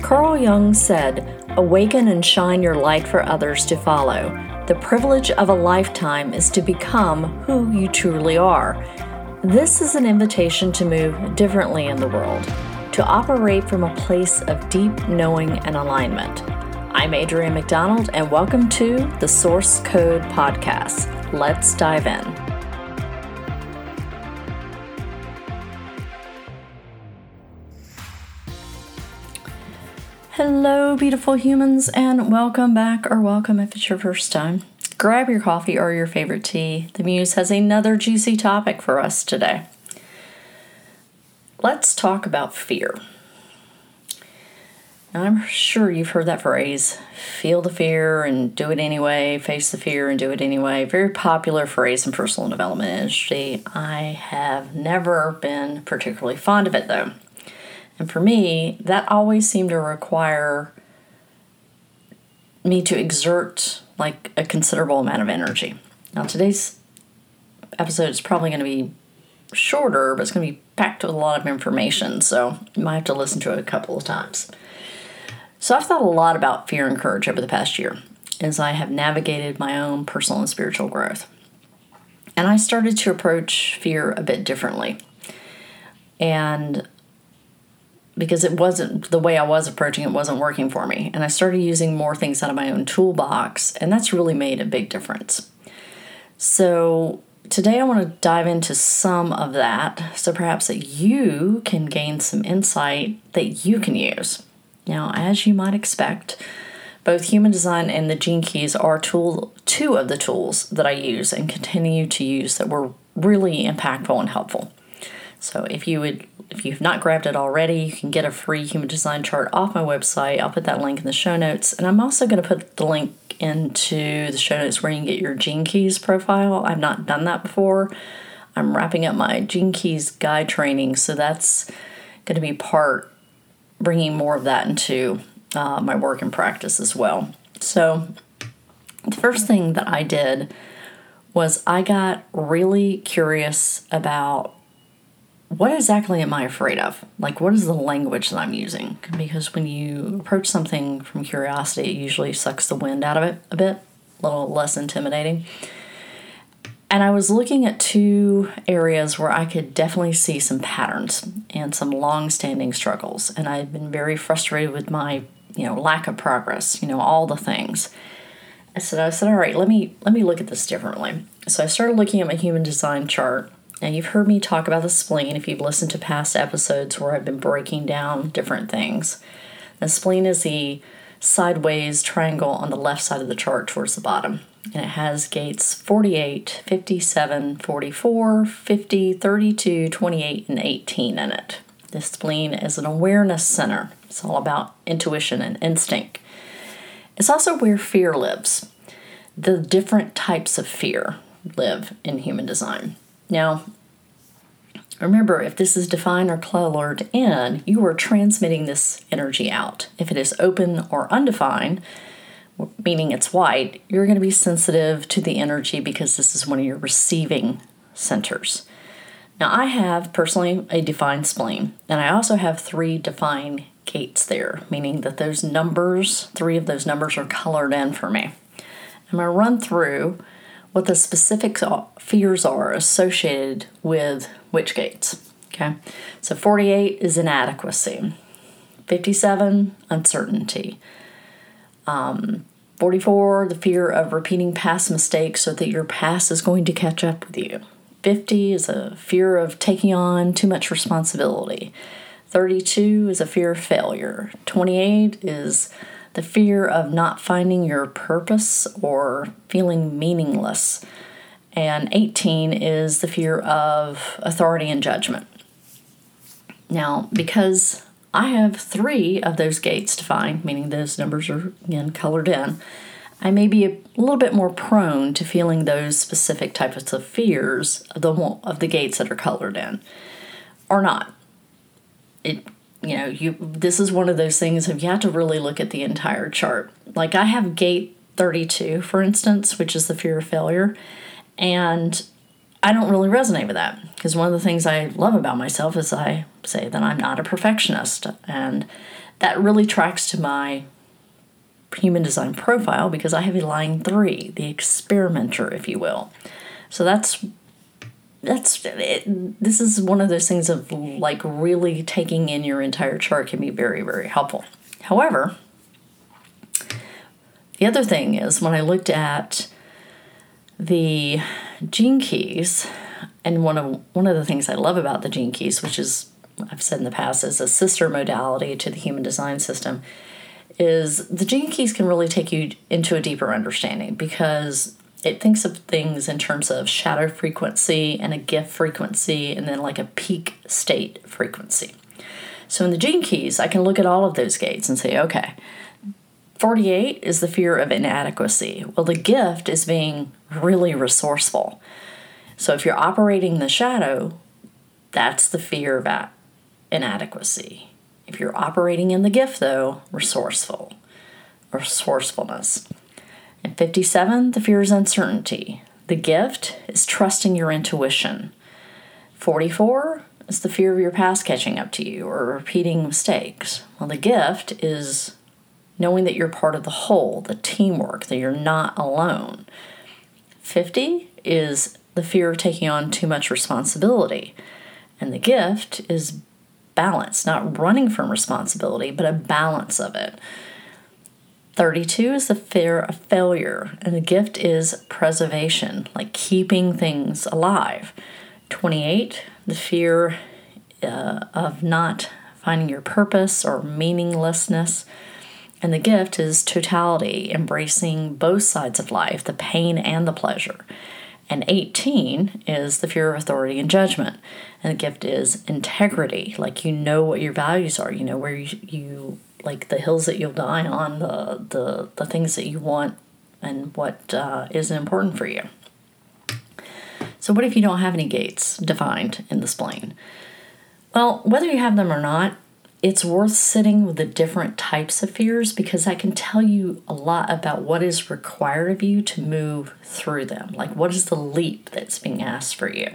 Carl Jung said, "Awaken and shine your light for others to follow. The privilege of a lifetime is to become who you truly are." This is an invitation to move differently in the world, to operate from a place of deep knowing and alignment. I'm Adrienne McDonald, and welcome to the Source Code Podcast. Let's dive in. Hello, beautiful humans, and welcome back, or welcome if it's your first time. Grab your coffee or your favorite tea. The Muse has another juicy topic for us today. Let's talk about fear. Now, I'm sure you've heard that phrase, feel the fear and do it anyway, face the fear and do it anyway. Very popular phrase in personal development industry. I have never been particularly fond of it, though. And for me, that always seemed to require me to exert like a considerable amount of energy. Now, today's episode is probably going to be shorter, but it's going to be packed with a lot of information, so you might have to listen to it a couple of times. So I've thought a lot about fear and courage over the past year as I have navigated my own personal and spiritual growth. And I started to approach fear a bit differently. And because it wasn't the way I was approaching it wasn't working for me. And I started using more things out of my own toolbox, and that's really made a big difference. So today I want to dive into some of that, so perhaps that you can gain some insight that you can use. Now, as you might expect, both Human Design and the Gene Keys are two of the tools that I use and continue to use that were really impactful and helpful. So if you've not grabbed it already, you can get a free Human Design chart off my website. I'll put that link in the show notes. And I'm also going to put the link into the show notes where you can get your Gene Keys profile. I've not done that before. I'm wrapping up my Gene Keys guide training, so that's going to be bringing more of that into my work and practice as well. So the first thing that I did was I got really curious about what exactly am I afraid of? Like, what is the language that I'm using? Because when you approach something from curiosity, it usually sucks the wind out of it a bit, a little less intimidating. And I was looking at two areas where I could definitely see some patterns and some long-standing struggles. And I've been very frustrated with my, lack of progress, all the things. I said, all right, let me look at this differently. So I started looking at my Human Design chart. Now, you've heard me talk about the spleen if you've listened to past episodes where I've been breaking down different things. The spleen is the sideways triangle on the left side of the chart towards the bottom. And it has gates 48, 57, 44, 50, 32, 28, and 18 in it. The spleen is an awareness center. It's all about intuition and instinct. It's also where fear lives. The different types of fear live in Human Design. Now, remember, if this is defined or colored in, you are transmitting this energy out. If it is open or undefined, meaning it's white, you're going to be sensitive to the energy because this is one of your receiving centers. Now, I have personally a defined spleen, and I also have 3 defined gates there, meaning that those numbers, 3 of those numbers are colored in for me. I'm going to run through what the specific fears are associated with which gates. Okay, so 48 is inadequacy, 57, uncertainty, 44, the fear of repeating past mistakes so that your past is going to catch up with you. 50 is a fear of taking on too much responsibility. 32 is a fear of failure. 28 is the fear of not finding your purpose or feeling meaningless. And 18 is the fear of authority and judgment. Now, because I have 3 of those gates defined, meaning those numbers are, again, colored in, I may be a little bit more prone to feeling those specific types of fears of the gates that are colored in, or not. This is one of those things of you have to really look at the entire chart. Like I have gate 32, for instance, which is the fear of failure, and I don't really resonate with that because one of the things I love about myself is I say that I'm not a perfectionist, and that really tracks to my human design profile because I have a line 3, the experimenter, if you will. So that's it. This is one of those things of like really taking in your entire chart can be very, very helpful. However, the other thing is when I looked at the Gene Keys, and one of the things I love about the Gene Keys, which is, I've said in the past, is a sister modality to the human design system, is the Gene Keys can really take you into a deeper understanding because it thinks of things in terms of shadow frequency and a gift frequency and then like a peak state frequency. So in the Gene Keys, I can look at all of those gates and say, okay, 48 is the fear of inadequacy. Well, the gift is being really resourceful. So if you're operating the shadow, that's the fear of inadequacy. If you're operating in the gift, though, resourcefulness. And 57, the fear is uncertainty. The gift is trusting your intuition. 44 is the fear of your past catching up to you or repeating mistakes. Well, the gift is knowing that you're part of the whole, the teamwork, that you're not alone. 50 is the fear of taking on too much responsibility. And the gift is balance, not running from responsibility, but a balance of it. 32 is the fear of failure, and the gift is preservation, like keeping things alive. 28, the fear of not finding your purpose or meaninglessness, and the gift is totality, embracing both sides of life, the pain and the pleasure. And 18 is the fear of authority and judgment, and the gift is integrity, like you know what your values are, you know where you like the hills that you'll die on, the things that you want, and what is important for you. So what if you don't have any gates defined in the spleen? Well, whether you have them or not, it's worth sitting with the different types of fears because that can tell you a lot about what is required of you to move through them. Like what is the leap that's being asked for you?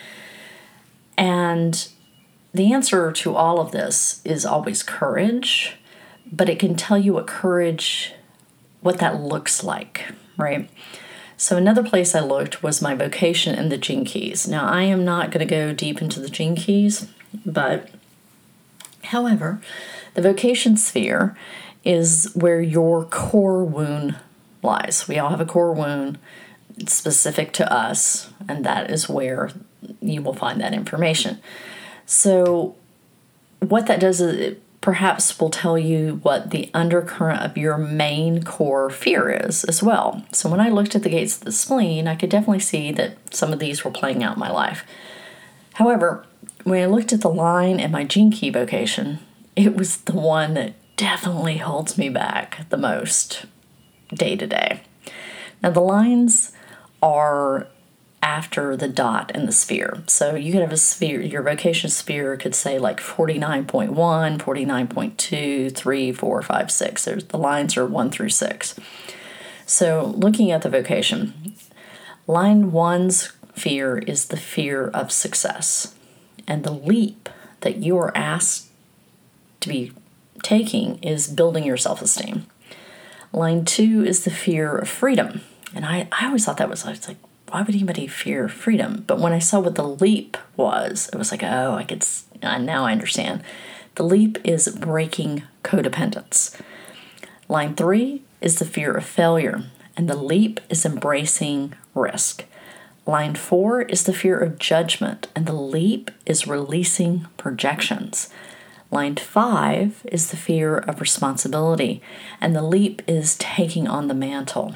And the answer to all of this is always courage. But it can tell you what that looks like, right? So another place I looked was my vocation and the Gene Keys. Now, I am not going to go deep into the Gene Keys, but however, the vocation sphere is where your core wound lies. We all have a core wound specific to us, and that is where you will find that information. So what that does is it perhaps will tell you what the undercurrent of your main core fear is as well. So when I looked at the gates of the spleen, I could definitely see that some of these were playing out in my life. However, when I looked at the line in my Gene Key vocation, it was the one that definitely holds me back the most day to day. Now the lines are after the dot in the sphere. So you could have a sphere, your vocation sphere could say like 49.1, 49.2, 3, 4, 5, 6. The lines are 1 through 6. So looking at the vocation, line 1's fear is the fear of success. And the leap that you are asked to be taking is building your self-esteem. Line 2 is the fear of freedom. And I always thought I was like, why would anybody fear freedom? But when I saw what the leap was, it was like, oh, now I understand. The leap is breaking codependence. Line 3 is the fear of failure, and the leap is embracing risk. Line 4 is the fear of judgment, and the leap is releasing projections. Line 5 is the fear of responsibility, and the leap is taking on the mantle.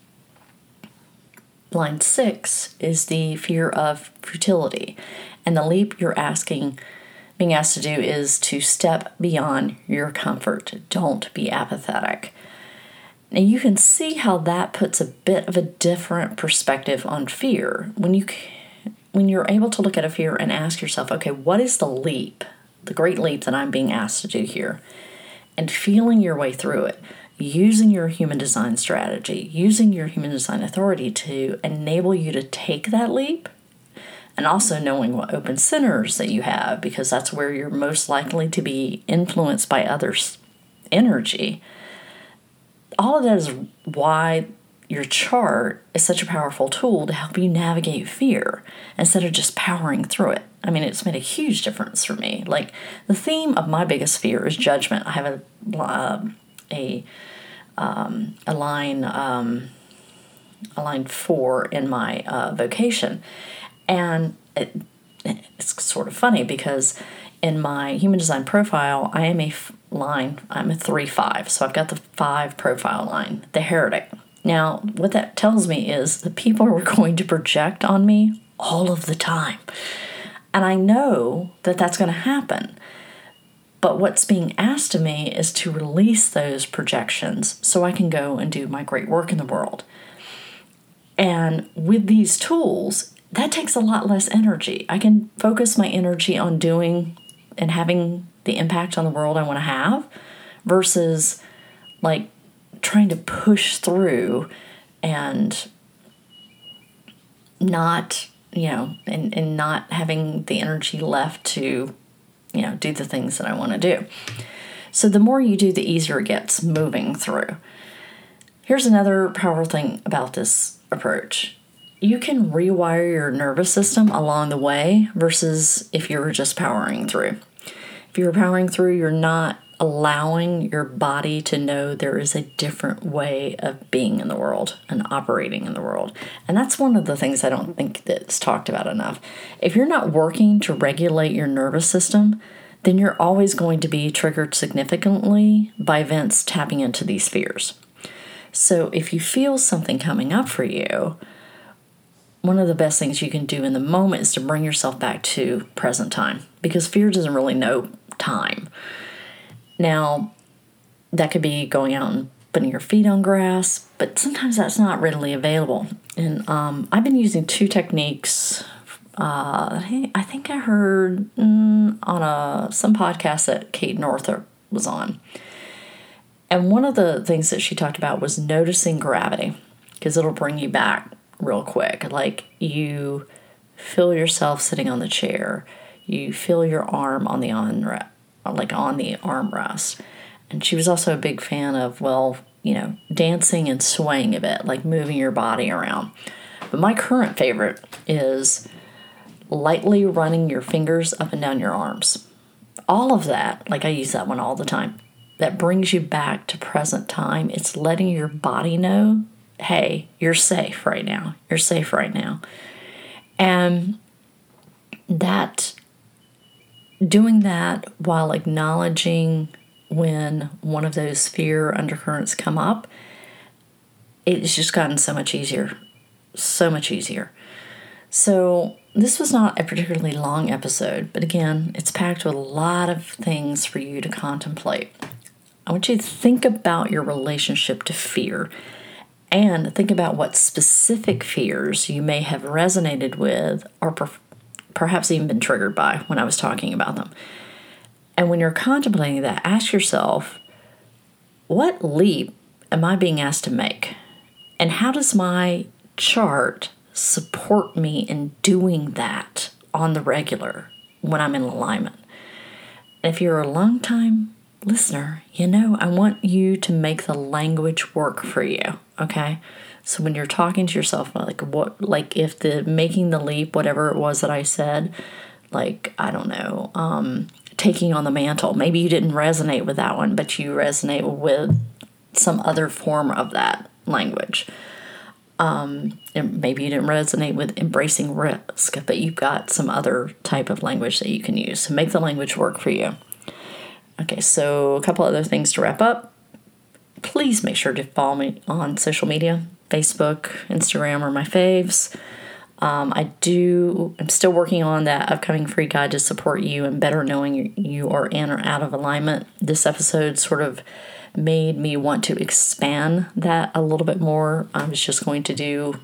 Line 6 is the fear of futility, and the leap you're being asked to do is to step beyond your comfort. Don't be apathetic. Now you can see how that puts a bit of a different perspective on fear. When you're able to look at a fear and ask yourself, okay, what is the leap, the great leap that I'm being asked to do here? And feeling your way through it. Using your human design strategy, using your human design authority to enable you to take that leap, and also knowing what open centers that you have, because that's where you're most likely to be influenced by others energy. All of that is why your chart is such a powerful tool to help you navigate fear instead of just powering through it. I mean, it's made a huge difference for me. Like, the theme of my biggest fear is judgment. I have a line 4 in my vocation, and it's sort of funny because in my human design profile, I am I'm a 3-5, so I've got the 5 profile line, the heretic. Now, what that tells me is that people are going to project on me all of the time. And I know that that's going to happen. But what's being asked of me is to release those projections so I can go and do my great work in the world. And with these tools, that takes a lot less energy. I can focus my energy on doing and having the impact on the world I want to have versus like trying to push through and not, and not having the energy left to, do the things that I want to do. So the more you do, the easier it gets moving through. Here's another powerful thing about this approach. You can rewire your nervous system along the way versus if you were just powering through. If you were powering through, you're not allowing your body to know there is a different way of being in the world and operating in the world. And that's one of the things I don't think that's talked about enough. If you're not working to regulate your nervous system, then you're always going to be triggered significantly by events tapping into these fears. So if you feel something coming up for you, one of the best things you can do in the moment is to bring yourself back to present time, because fear doesn't really know time. Now, that could be going out and putting your feet on grass, but sometimes that's not readily available. And I've been using 2 techniques. I think I heard on some podcast that Kate Northrup was on. And one of the things that she talked about was noticing gravity, because it'll bring you back real quick. Like, you feel yourself sitting on the chair. You feel your arm on the armrest. And she was also a big fan of, dancing and swaying a bit, like moving your body around. But my current favorite is lightly running your fingers up and down your arms. All of that, I use that one all the time. That brings you back to present time. It's letting your body know, hey, you're safe right now. You're safe right now. And doing that while acknowledging when one of those fear undercurrents come up, it's just gotten so much easier. So much easier. So this was not a particularly long episode, but again, it's packed with a lot of things for you to contemplate. I want you to think about your relationship to fear and think about what specific fears you may have resonated with or perhaps even been triggered by when I was talking about them. And when you're contemplating that, ask yourself, what leap am I being asked to make? And how does my chart support me in doing that on the regular when I'm in alignment? And if you're a long-time listener, I want you to make the language work for you, okay? So when you're talking to yourself, if the making the leap, whatever it was that I said, taking on the mantle, maybe you didn't resonate with that one, but you resonate with some other form of that language. And maybe you didn't resonate with embracing risk, but you've got some other type of language that you can use. So make the language work for you. Okay, so a couple other things to wrap up. Please make sure to follow me on social media. Facebook, Instagram are my faves. I'm still working on that upcoming free guide to support you in better knowing you are in or out of alignment. This episode sort of made me want to expand that a little bit more. I'm going to do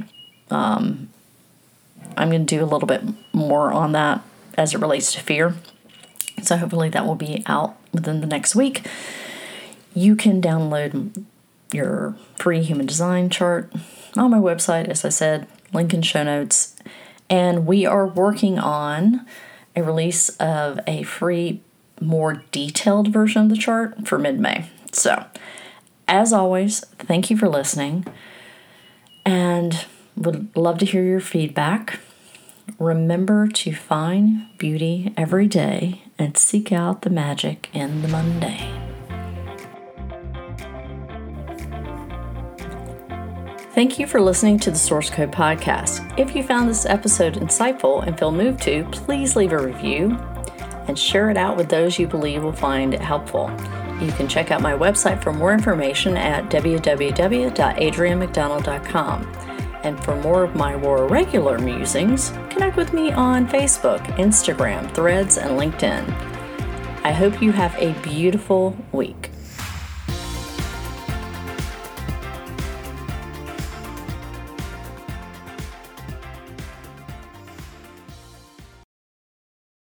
a little bit more on that as it relates to fear. So hopefully that will be out within the next week. You can download your free human design chart on my website, as I said, link in show notes. And we are working on a release of a free, more detailed version of the chart for mid-May. So, as always, thank you for listening, and would love to hear your feedback. Remember to find beauty every day and seek out the magic in the mundane. Thank you for listening to the Source Code Podcast. If you found this episode insightful and feel moved to, please leave a review and share it out with those you believe will find it helpful. You can check out my website for more information at www.adriannemcdonald.com. And for more of my more regular musings, connect with me on Facebook, Instagram, Threads, and LinkedIn. I hope you have a beautiful week.